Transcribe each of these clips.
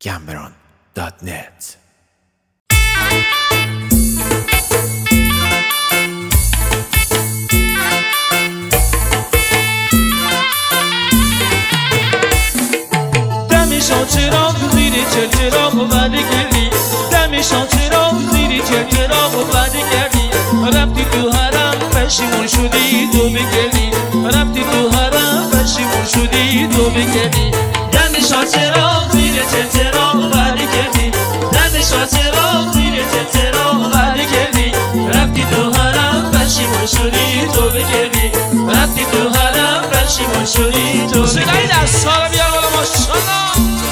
Gamberon.net. دمشان چراغ زیر چراغ و بعد گردی دمشان چراغ زیر چراغ و بعد گردی رفتی تو حرم پشیمون شدی تو بگردی رفتی تو حرم پشیمون شدی تو بگردی دمشان چراغ زیر چراغ و بعد گردی دمشان چراغ زیر چراغ و بعد گردی رفتی تو حرم پشیمون شدی تو بگردی رفتی تو حرم پشیمون شدی تو بگردی دستا رو بیار بالا ماشاءالله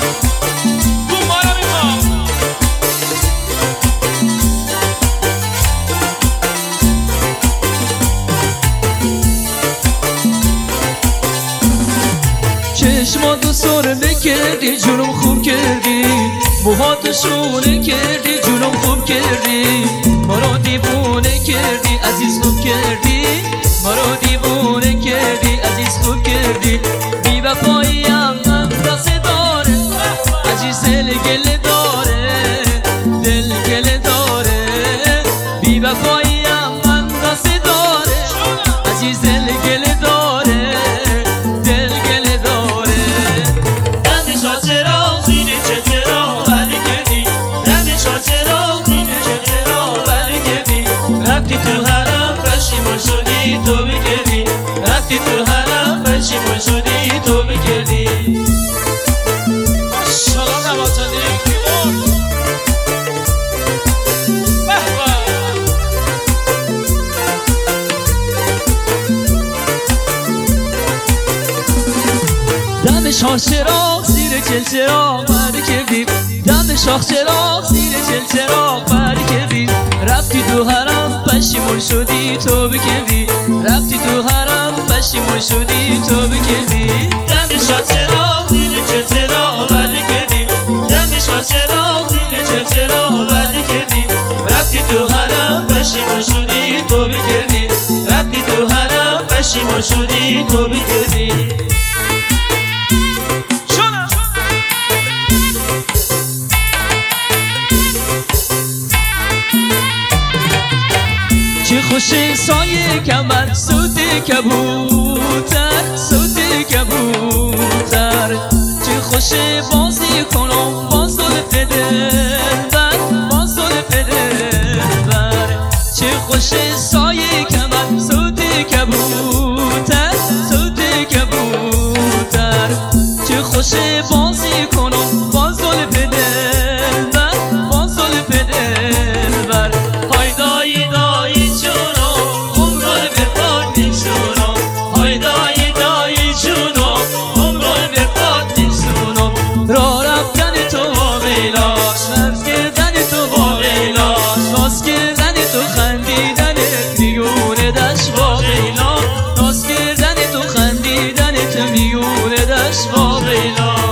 چشماتو سرمه کردی جونم خوب کردی موهاتو شونه کردی جونم خوب کردی مرا دیوونه کردی عزیز خوب کردی مرا دیوونه کردی عزیز خوب کردی بی وفاییم اندازه داره عزیز دل گله داره دل گله داره بی وفاییم اندازه داره عزیز دل گله داره دل گله داره دمشان چراغ زیر چراغ ولی کردی دمشان چراغ زیر چراغ ولی کردی رفتی تو حرم پشیمون شدی تو بگردی رفتی تو حرم پشیمون شدی تو بگردی ماشاءالله نباتانی دم شاخ چراغ زیر چراغ بری کردی دم شاخ چراغ زیر چراغ بری کردی رفتی تو حرم پشیمون شدی تو بکردی رفتی تو حرم پشیمون شدی تو بکردی دم شاخ چراغ زیر چراغ بری کردی دم شاخ چراغ زیر چراغ بری کردی رفتی تو حرم پشیمون شدی تو بکردی رفتی تو حرم پشیمون شدی تو بکردی چه خوش سایه کمر صوت کبوتر صوت کبوتر چه خوش بازی کنم باز زلف دلبر باز زلف دلبر چه خوش سایه کمر صوت کبوتر صوت کبوتر چه خوش بازی کنم باز زلف دلبر باز زلف دلبر هایدای دای را رفتن تو با ویلاش رفت کردن تو با ویلاش ناز کردن تو خندیدن میونه دشت با ویلاش ناز کردن تو خندیدن تو میونه دشت با ویلاش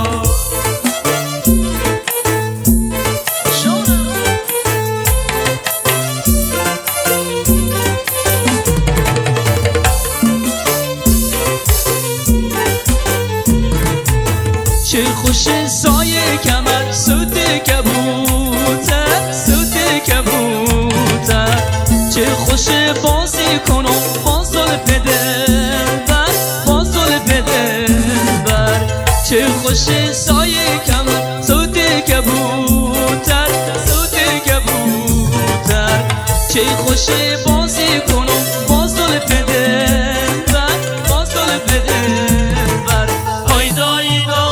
چه خوش سایه کمر صوت کبوتر صوت کبوتر چه خوش بازی کنم با زلف دلبر با زلف دلبر چه خوش سایه کمر صوت کبوتر صوت کبوتر چه خوش بازی کنم با زلف دلبر با زلف دلبر هایدای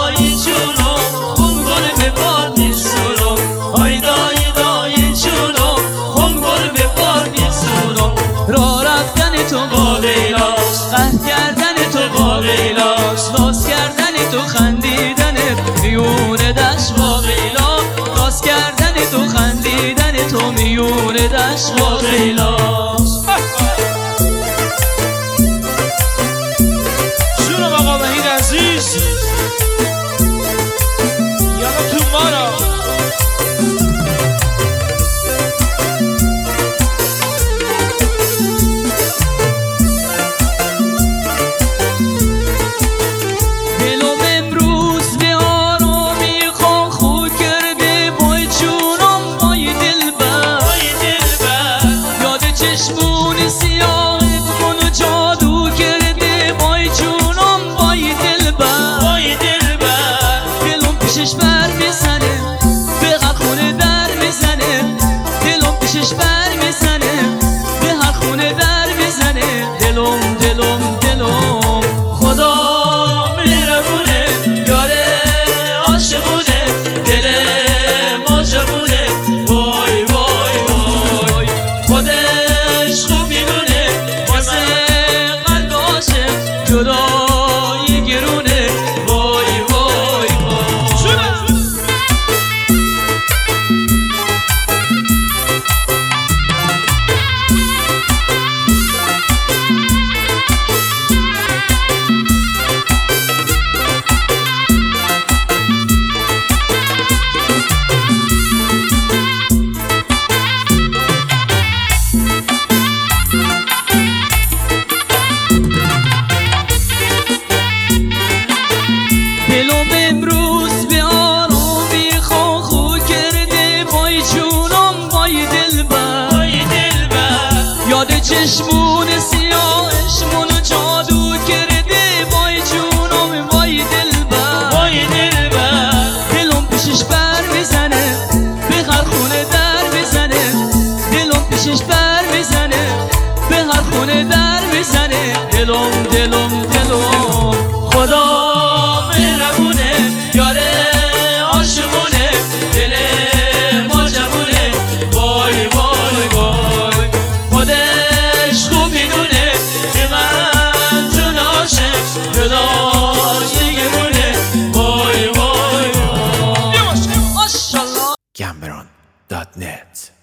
را رفتن تو با ویلاش قهر کردن تو با ویلاش ناز کردن تو خندیدن میونه دشت با ویلاش ناز کردن تو خندیدن تو میونه دشت با ویلاش جونم آقا وحید عزیز یالا تو مارا دلم امروز به آرامی خواه بر میزنه، به هر خونه در میزنه، دلم پیشش بر میزنه، به هر خونه در میزنه، دلم دلم دلم. خدا مهربونه یاره عاشقونه، دل ما جوونه، وای وای وای، خودش خوب میدونه واسه قلب عاشق جدایی گرونه، وای وای وای. دلم امروز به آرومی خو کرده، وای جونم وای دلبر، یاد چشمون سیاهش منو جادو کرده، وای جونم وای دلبر، دلم پیشش بر میزنه، به هر خونه در میزنه، دلم پیشش بر میزنه، به هر خونه در میزنه، دلم دلم دلم. خدا مهربونه یاره عاشقونه، دل ما جوونه، وای وای وای، خودش خوب میدونه که من جون عاشق جدایی گرونه، وای وای وای. ماشاءالله. Cameron.net